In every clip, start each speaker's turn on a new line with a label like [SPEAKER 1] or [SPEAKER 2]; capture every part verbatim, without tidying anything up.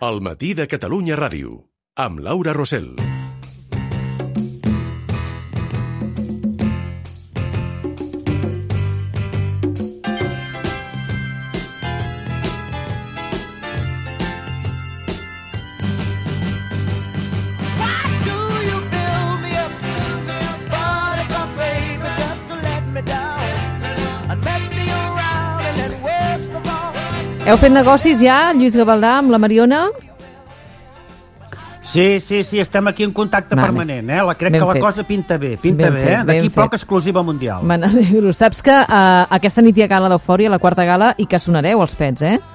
[SPEAKER 1] El matí de Catalunya Ràdio, amb Laura Rosell.
[SPEAKER 2] Heu fet negocis ja, Lluís Gavaldà, amb la Mariona?
[SPEAKER 3] Sí, sí, sí, estem aquí en contacte vale. permanent, eh? La, crec ben que la fet. cosa pinta bé, pinta ben bé, fet, eh? D'aquí poc fet. exclusiva mundial.
[SPEAKER 2] Me n'alegro. Saps que uh, aquesta nit hi ha gala d'Eufòria, la quarta gala, i que sonareu els Pets, eh?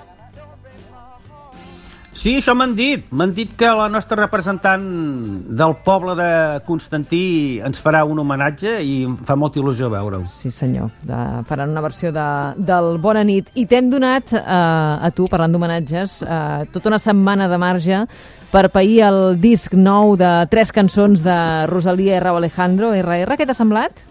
[SPEAKER 3] Sí, això m'han dit. M'han dit que la nostra representant del poble de Constantí ens farà un homenatge i em fa molta il·lusió veure-ho.
[SPEAKER 2] Sí, senyor. De, faran una versió de, del Bona nit. I t'hem donat, eh, a tu, parlant d'homenatges, eh, tota una setmana de marge per pair el disc nou de tres cançons de Rosalía i Rauw Alejandro, erre erre. Què t'ha semblat?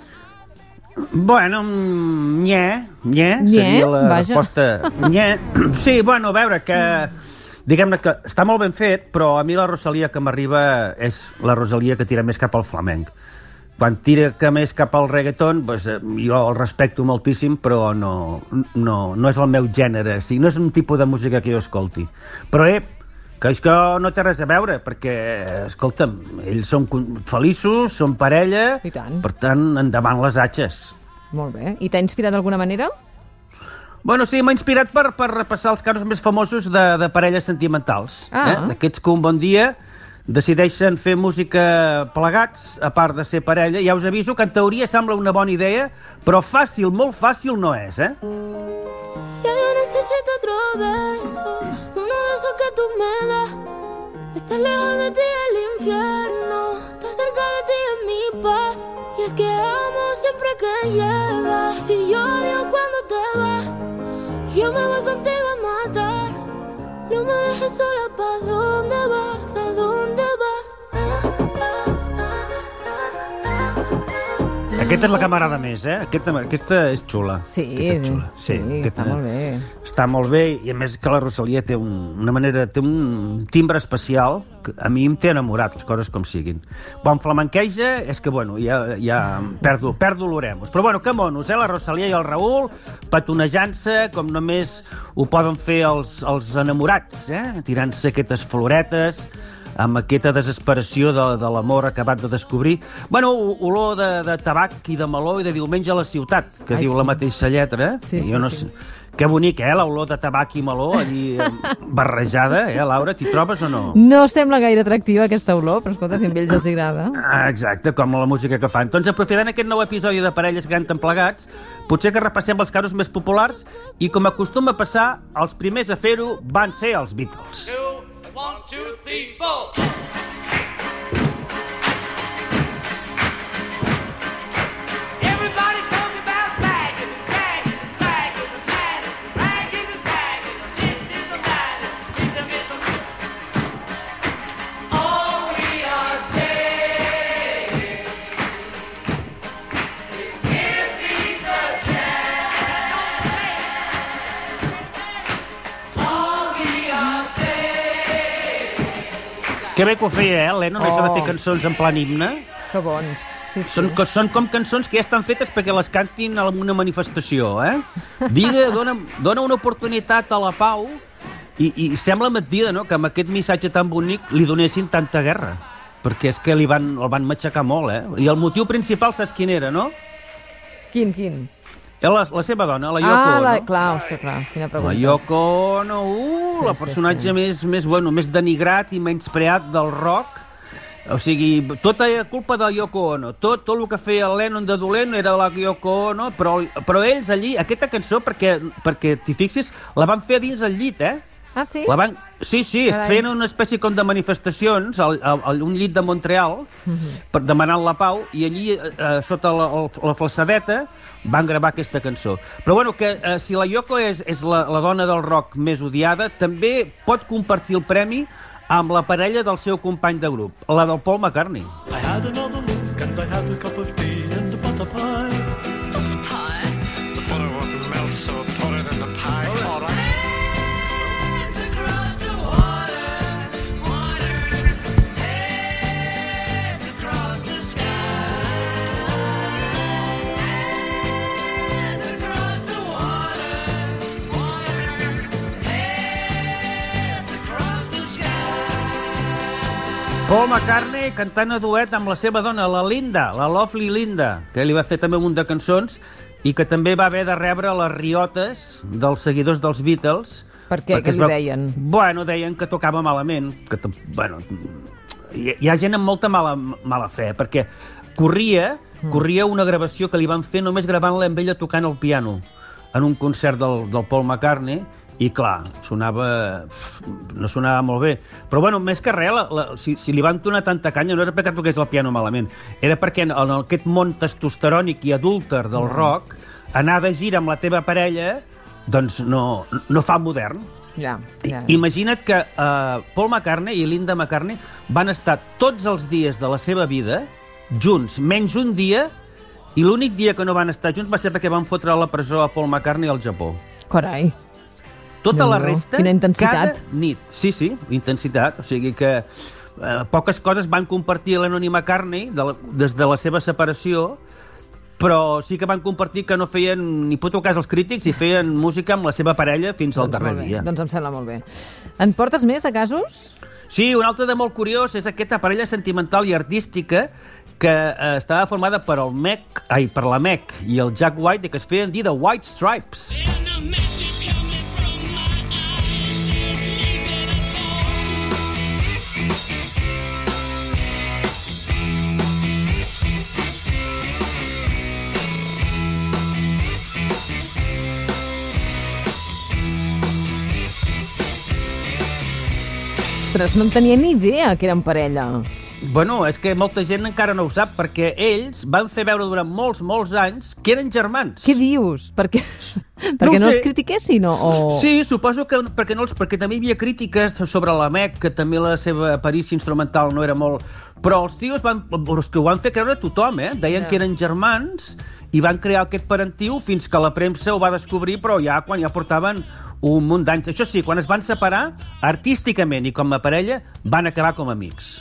[SPEAKER 3] Bueno, nye, nye, seria la
[SPEAKER 2] vaja.
[SPEAKER 3] resposta. Nye. Sí, bueno, a veure, que... Diguem-ne que està molt ben fet, però a mi la Rosalía que m'arriba és la Rosalía que tira més cap al flamenc. Quan tira que més cap al reggaeton, doncs, jo el respecto moltíssim, però no, no, no és el meu gènere, sí, no és un tipus de música que jo escolti. Però, eh, que això no té res a veure, perquè, escolta'm, ells són feliços, són parella,
[SPEAKER 2] I tant.
[SPEAKER 3] Per tant, endavant les atxes.
[SPEAKER 2] Molt bé. I t'ha inspirat d'alguna manera?
[SPEAKER 3] Bueno, sí, m'ha inspirat per, per repassar els casos més famosos de, de parelles sentimentals.
[SPEAKER 2] Ah.
[SPEAKER 3] Eh? D'aquests que un bon dia decideixen fer música plegats, a part de ser parella. Ja us aviso que en teoria sembla una bona idea, però fàcil, molt fàcil no és, eh?
[SPEAKER 4] Ya yo necesito otro beso, uno de esos que tú me das. Estar lejos de ti es el infierno, estar cerca de ti es mi paz. Y es que amo siempre que llegas, si yo odio cuando te vas. Yo me voy contigo a matar, no me dejes sola, ¿pa' dónde vas? ¿A dónde vas? Ah, ah, ah, ah, ah.
[SPEAKER 3] Aquesta és la que m'agrada més, eh? Aquesta, aquesta és xula.
[SPEAKER 2] Sí,
[SPEAKER 3] és xula.
[SPEAKER 2] sí, sí està molt bé.
[SPEAKER 3] Està molt bé, i a més que la Rosalía té un, una manera, té un timbre especial que a mi em té enamorat, les coses com siguin. Quan flamenqueja, és que, bueno, ja, ja perdo, perdo l'oremus. Però, bueno, que monos, eh? La Rosalía i el Raül, petonejant-se, com només ho poden fer els, els enamorats, eh? Tirant-se aquestes floretes, amb aquesta desesperació de, de l'amor acabat de descobrir. Bueno, olor de, de tabac i de meló i de diumenge a la ciutat, que Ai, diu sí. la mateixa lletra.
[SPEAKER 2] Sí, sí,
[SPEAKER 3] jo no
[SPEAKER 2] sí.
[SPEAKER 3] sé. Que bonic, eh, l'olor de tabac i meló, allí barrejada, eh, Laura? T'hi trobes o no?
[SPEAKER 2] No sembla gaire atractiva aquesta olor, però escolta, si a ells els agrada.
[SPEAKER 3] Ah, exacte, com la música que fan. Doncs aprofitant aquest nou episodi de Parelles que canten plegats, potser que repassem els casos més populars i, com acostuma a passar, els primers a fer-ho van ser els Beatles.
[SPEAKER 5] One, two, three, four. Everybody tell me about bagging, bagging, bagging, bagging, bagging, bagging. This is the bagging, this is the all we are saying is give these a chance. All we are saying.
[SPEAKER 3] Que bé que ho feia, eh, Lennon, oh. això de fer cançons en plan himne.
[SPEAKER 2] Que bons, sí, sí.
[SPEAKER 3] Són, són com cançons que ja estan fetes perquè les cantin a una manifestació, eh? Digue, dona, dona una oportunitat a la pau i, i sembla mentida, no?, que amb aquest missatge tan bonic li donessin tanta guerra. Perquè és que li van, el van matxacar molt, eh? I el motiu principal saps quin era, no?
[SPEAKER 2] Quin, quin?
[SPEAKER 3] La, la seva dona, la Yoko
[SPEAKER 2] ah,
[SPEAKER 3] Ono.
[SPEAKER 2] La, clar, ostres, clar, quina pregunta.
[SPEAKER 3] La Yoko Ono, uh, sí, la personatge sí, sí. més, més, bueno, més denigrat i menyspreat del rock. O sigui, tota culpa de Yoko Ono. Tot, tot el que feia el Lennon de dolent era la Yoko Ono, però, però ells allí, aquesta cançó, perquè, perquè t'hi fixis, la van fer dins el llit, eh?
[SPEAKER 2] Ah, sí?
[SPEAKER 3] La van... Sí, sí, Carai. feien una espècie com de manifestacions al, al, al un llit de Montreal uh-huh. per demanant la pau, i allí, eh, sota la, la flassadeta, van gravar aquesta cançó. Però bueno, que eh, si la Yoko és, és la, la dona del rock més odiada, també pot compartir el premi amb la parella del seu company de grup, la del Paul McCartney.
[SPEAKER 6] I had another look and I had a cup of tea and a butter pie.
[SPEAKER 7] Butter pie?
[SPEAKER 6] The butter wouldn't melt, so I put it in the pie. All right.
[SPEAKER 7] Across the water.
[SPEAKER 3] Paul McCartney cantant a duet amb la seva dona, la Linda, la Lovely Linda, que li va fer també un munt de cançons i que també va haver de rebre les riotes dels seguidors dels Beatles.
[SPEAKER 2] Per què? Què li
[SPEAKER 3] va...
[SPEAKER 2] deien?
[SPEAKER 3] Bueno, deien que tocava malament, que to... bueno, hi, hi ha gent amb molta mala, mala fe, perquè corria, mm. corria una gravació que li van fer només gravant-la amb ella tocant el piano en un concert del, del Paul McCartney, i clar, sonava... no sonava molt bé. Però bueno, més que res, la, la, si, si li van donar tanta canya no era perquè toqués el piano malament, era perquè en, en aquest món testosterònic i adúlter del mm. rock, anar de gira amb la teva parella doncs no, no fa modern.
[SPEAKER 2] Ja, ja.
[SPEAKER 3] Imagina't que uh, Paul McCartney i Linda McCartney van estar tots els dies de la seva vida junts, menys un dia, i l'únic dia que no van estar junts va ser perquè van fotre a la presó a Paul McCartney al Japó.
[SPEAKER 2] Carai.
[SPEAKER 3] Tota
[SPEAKER 2] Déu
[SPEAKER 3] la
[SPEAKER 2] meu.
[SPEAKER 3] resta,
[SPEAKER 2] Quina intensitat.
[SPEAKER 3] cada nit. Sí, sí, intensitat. O sigui que eh, poques coses van compartir Lennon i McCartney de la, des de la seva separació, però sí que van compartir que no feien ni puto cas als crítics i feien música amb la seva parella fins al
[SPEAKER 2] Doncs
[SPEAKER 3] darrer
[SPEAKER 2] molt bé,
[SPEAKER 3] dia.
[SPEAKER 2] doncs em sembla molt bé. En portes més de casos?
[SPEAKER 3] Sí, un altre de molt curiós és aquesta parella sentimental i artística que eh, estava formada per el Meg, ai, per la Meg i el Jack White, que es feien dir The White Stripes.
[SPEAKER 2] Ostres, no en tenia ni idea que eren parella.
[SPEAKER 3] Bueno, és que molta gent encara no ho sap, perquè ells van fer veure durant molts, molts anys que eren germans.
[SPEAKER 2] Què dius? Perquè,
[SPEAKER 3] No
[SPEAKER 2] perquè
[SPEAKER 3] ho
[SPEAKER 2] no
[SPEAKER 3] sé.
[SPEAKER 2] els critiquessin o... o...
[SPEAKER 3] Sí, suposo que perquè, no els, perquè també hi havia crítiques sobre la Meg, que també la seva perícia instrumental no era molt... Però els tios van, els que ho van fer creure a tothom, eh? Deien
[SPEAKER 2] Ja.
[SPEAKER 3] que eren germans i van crear aquest parentiu fins que la premsa ho va descobrir, però ja quan ja portaven un munt d'anys. Això sí, quan es van separar, artísticament i com a parella, van acabar com a amics.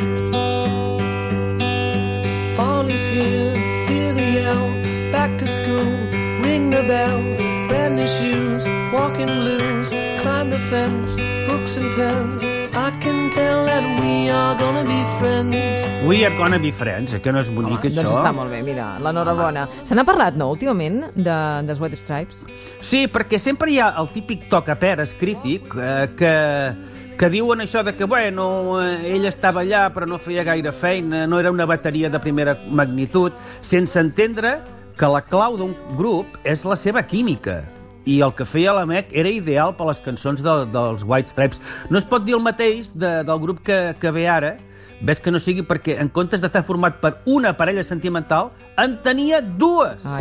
[SPEAKER 6] Fall is here, hear the yell, back to school, ring the bell, brand new shoes, walking blues, climb the fence, books and pens, I can tell that we are gonna be friends.
[SPEAKER 3] We are gonna be friends, eh? Que no és bonic,
[SPEAKER 2] Home,
[SPEAKER 3] això?
[SPEAKER 2] doncs està molt bé, mira, l'enhorabona. Se n'ha parlat, no, últimament, de, dels White Stripes?
[SPEAKER 3] Sí, perquè sempre hi ha el típic tocaperes crític eh, que, que diuen això de que, bueno, eh, ell estava allà però no feia gaire feina, no era una bateria de primera magnitud, sense entendre que la clau d'un grup és la seva química. I el que feia la Meg era ideal per les cançons de, dels White Stripes. No es pot dir el mateix de, del grup que, que ve ara, ves que no sigui perquè en comptes d'estar format per una parella sentimental, en tenia dues.
[SPEAKER 2] Ai.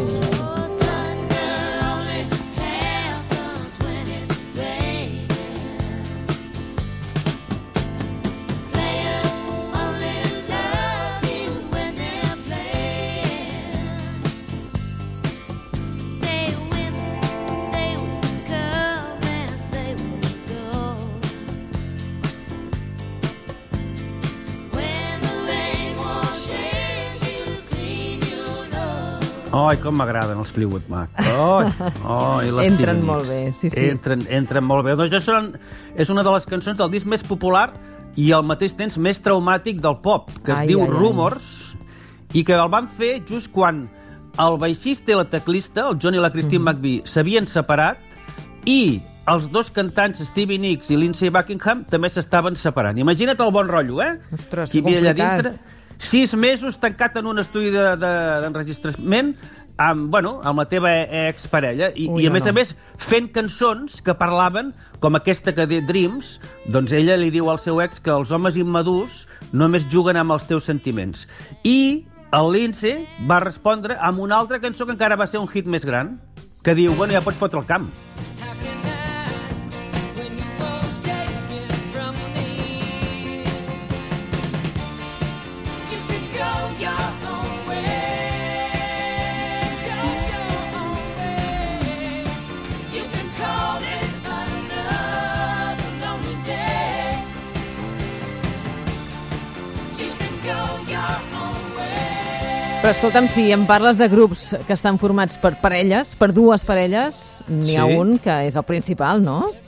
[SPEAKER 3] Ai, com m'agraden els Fleetwood Mac. Ai, ai, les
[SPEAKER 2] Entren
[SPEAKER 3] Stevie
[SPEAKER 2] molt
[SPEAKER 3] Nicks.
[SPEAKER 2] bé, sí, sí.
[SPEAKER 3] Entren, entren molt bé. Doncs això és una de les cançons del disc més popular i al mateix temps més traumàtic del pop, que es
[SPEAKER 2] Ai,
[SPEAKER 3] diu
[SPEAKER 2] ai, ai.
[SPEAKER 3] Rumors, i que el van fer just quan el baixista i la teclista, el John i la Christine
[SPEAKER 2] Mhm.
[SPEAKER 3] McVie, s'havien separat i els dos cantants, Stevie Nicks i Lindsey Buckingham, també s'estaven separant. Imagina't el bon rotllo, eh?
[SPEAKER 2] Ostres,
[SPEAKER 3] Hi
[SPEAKER 2] que
[SPEAKER 3] havia allà
[SPEAKER 2] complicat.
[SPEAKER 3] dintre sis mesos tancat en un estudi d'enregistrament de, de, amb, bueno, amb la teva exparella i,
[SPEAKER 2] Ui,
[SPEAKER 3] i a
[SPEAKER 2] no,
[SPEAKER 3] més
[SPEAKER 2] no.
[SPEAKER 3] a més fent cançons que parlaven com aquesta que diu Dreams, doncs ella li diu al seu ex que els homes immadurs només juguen amb els teus sentiments. I el Lindsay va respondre amb una altra cançó que encara va ser un hit més gran, que diu, bueno, ja pots fotre el camp.
[SPEAKER 2] Però escolta'm, si em parles de grups que estan formats per parelles, per dues parelles, n'hi ha
[SPEAKER 3] Sí.
[SPEAKER 2] un que és el principal, no?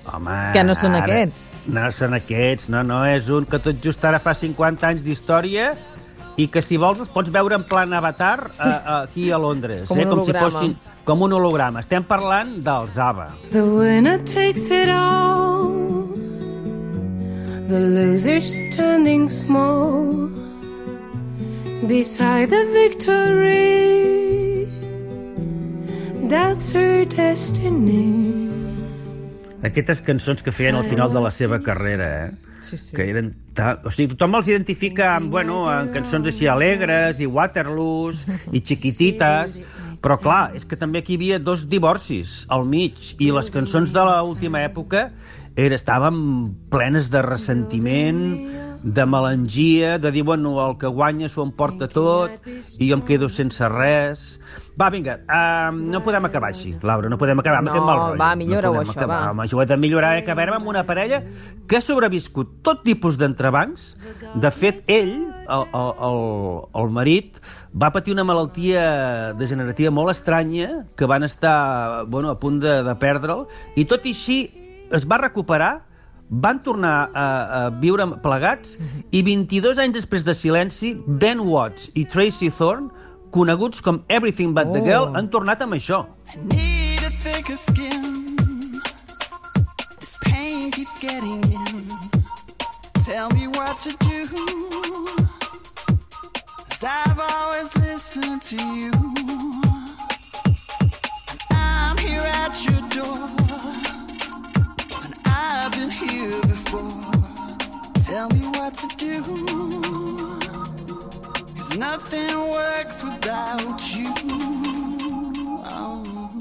[SPEAKER 3] Home,
[SPEAKER 2] Que no són
[SPEAKER 3] ara-
[SPEAKER 2] aquests.
[SPEAKER 3] No són aquests, no, no, és un que tot just ara fa cinquanta anys d'història i que si vols els pots veure en plan avatar sí. a, a, aquí a Londres.
[SPEAKER 2] Com un
[SPEAKER 3] eh? com si
[SPEAKER 2] holograma.
[SPEAKER 3] fossin com un holograma. Estem parlant dels ABBA.
[SPEAKER 4] The winner takes it all. The loser standing small beside the victory. That's her destiny.
[SPEAKER 3] Aquestes cançons que feien al final de la seva carrera, eh?
[SPEAKER 2] Sí, sí.
[SPEAKER 3] Que eren ta... O sigui, tothom els identifica amb, bueno, amb cançons així alegres i Waterloos i Chiquititas, però clar, és que també aquí hi havia dos divorcis al mig i les cançons de l'última època era, estaven plenes de ressentiment, de melangia, de dir, bueno, el que guanya s'ho emporta tot i jo em quedo sense res. Va, vinga, uh, no podem acabar així, Laura, no podem acabar amb
[SPEAKER 2] No,
[SPEAKER 3] aquest mal rotllo.
[SPEAKER 2] va, millora-ho,
[SPEAKER 3] no podem
[SPEAKER 2] això,
[SPEAKER 3] acabar.
[SPEAKER 2] va.
[SPEAKER 3] Home, això ho he de millorar, eh? Acabarem amb una parella que ha sobreviscut tot tipus d'entrebancs. De fet, ell, el, el, el, el marit, va patir una malaltia degenerativa molt estranya que van estar, bueno, a punt de, de perdre'l, i tot i així es va recuperar, van tornar a, a viure plegats i vint-i-dos anys després de silenci, Ben Watts i Tracy Thorn, coneguts com Everything But The
[SPEAKER 2] Oh.
[SPEAKER 3] Girl, han tornat amb això.
[SPEAKER 7] Need a thicker skin. This pain keeps getting in. Tell me what to do. 'Cause I've always listened to you. And I'm here at your door. And I've been here before. Tell me what to do. 'Cause nothing works without you. Oh.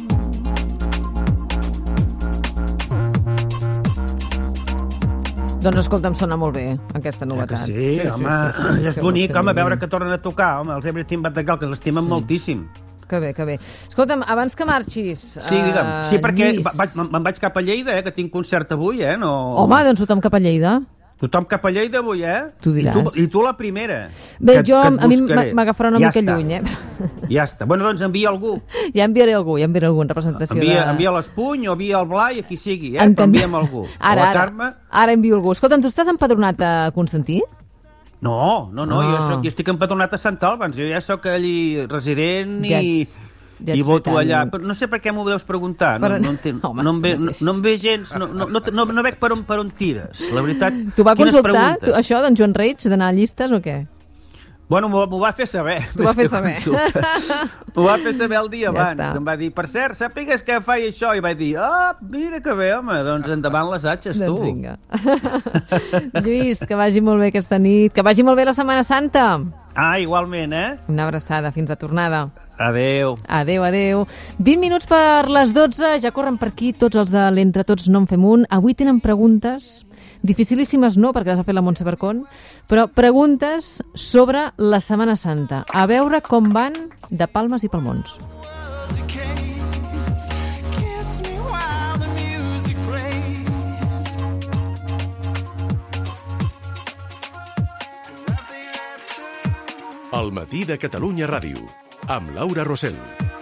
[SPEAKER 2] Doncs escolta'm, sona molt bé, aquesta
[SPEAKER 3] Que
[SPEAKER 2] novetat.
[SPEAKER 3] sí, home, és
[SPEAKER 2] que
[SPEAKER 3] bonic,
[SPEAKER 2] vostè
[SPEAKER 3] home,
[SPEAKER 2] digui.
[SPEAKER 3] veure que tornen a tocar, home, els Everything But The Girl, que l'estimen moltíssim.
[SPEAKER 2] Que bé, que bé. Escolta'm, abans que marxis...
[SPEAKER 3] Sí, digue'm.
[SPEAKER 2] eh,
[SPEAKER 3] Sí, perquè
[SPEAKER 2] Lluís.
[SPEAKER 3] va- vaig- me'n vaig cap a Lleida, eh, que tinc concert avui, eh? No...
[SPEAKER 2] Home, doncs tothom cap a Lleida.
[SPEAKER 3] Tothom cap a Lleida avui, eh?
[SPEAKER 2] Tu diràs.
[SPEAKER 3] I tu, i tu la primera.
[SPEAKER 2] Bé,
[SPEAKER 3] que-
[SPEAKER 2] jo,
[SPEAKER 3] que et
[SPEAKER 2] a mi
[SPEAKER 3] buscaré.
[SPEAKER 2] m'agafarà una
[SPEAKER 3] Ja
[SPEAKER 2] mica
[SPEAKER 3] està.
[SPEAKER 2] lluny, eh?
[SPEAKER 3] Ja està. Bueno, doncs envia algú.
[SPEAKER 2] Ja enviaré algú, ja enviaré algú en representació
[SPEAKER 3] Envia,
[SPEAKER 2] de...
[SPEAKER 3] envia l'Espuny o envia el Blai, a qui sigui, eh?
[SPEAKER 2] Entenc.
[SPEAKER 3] Però envia'm algú.
[SPEAKER 2] Ara,
[SPEAKER 3] o la
[SPEAKER 2] ara,
[SPEAKER 3] Carme.
[SPEAKER 2] ara envio algú. Escolta'm, tu estàs empadronat a Constantí?
[SPEAKER 3] No, no, no,
[SPEAKER 2] Ah.
[SPEAKER 3] jo, soc, jo estic empadronat a Sant Albans, jo ja sóc allí resident
[SPEAKER 2] Ja
[SPEAKER 3] i,
[SPEAKER 2] ets- ja
[SPEAKER 3] i
[SPEAKER 2] ets
[SPEAKER 3] voto allà.
[SPEAKER 2] britànic.
[SPEAKER 3] Però no sé per què m'ho deus preguntar, no,
[SPEAKER 2] Però-
[SPEAKER 3] no, entenc,
[SPEAKER 2] Home,
[SPEAKER 3] no, em ve,
[SPEAKER 2] no
[SPEAKER 3] no, no em ve gens, no, no, no, no, no veig per on, per on tires, la veritat.
[SPEAKER 2] Tu va
[SPEAKER 3] Quines
[SPEAKER 2] consultar
[SPEAKER 3] preguntes?
[SPEAKER 2] tu, això d'en Joan Reig, d'anar a llistes o què?
[SPEAKER 3] Bueno, m'ho m'ho va fer saber.
[SPEAKER 2] T'ho va
[SPEAKER 3] més
[SPEAKER 2] fer
[SPEAKER 3] que
[SPEAKER 2] saber.
[SPEAKER 3] consulta. M'ho va fer saber el dia
[SPEAKER 2] Ja
[SPEAKER 3] abans.
[SPEAKER 2] està.
[SPEAKER 3] Em va dir, per cert, sàpigues que faig això. I vaig dir, ah, mira que bé, home, doncs endavant les atxes, tu.
[SPEAKER 2] Doncs vinga. Lluís, que vagi molt bé aquesta nit. Que vagi molt bé la Setmana Santa.
[SPEAKER 3] Ah, igualment, eh?
[SPEAKER 2] Una abraçada, fins a tornada.
[SPEAKER 3] Adéu.
[SPEAKER 2] Adéu, adéu. vint minuts per les dotze, ja corren per aquí tots els de l'Entre Tots no en fem un. Avui tenen preguntes, dificilíssimes no, perquè les ha fet la Montse Barcón, però preguntes sobre la Setmana Santa. A veure com van de palmes i palmons.
[SPEAKER 7] Kiss me while the music plays.
[SPEAKER 1] El matí de Catalunya Ràdio, amb Laura Rossell.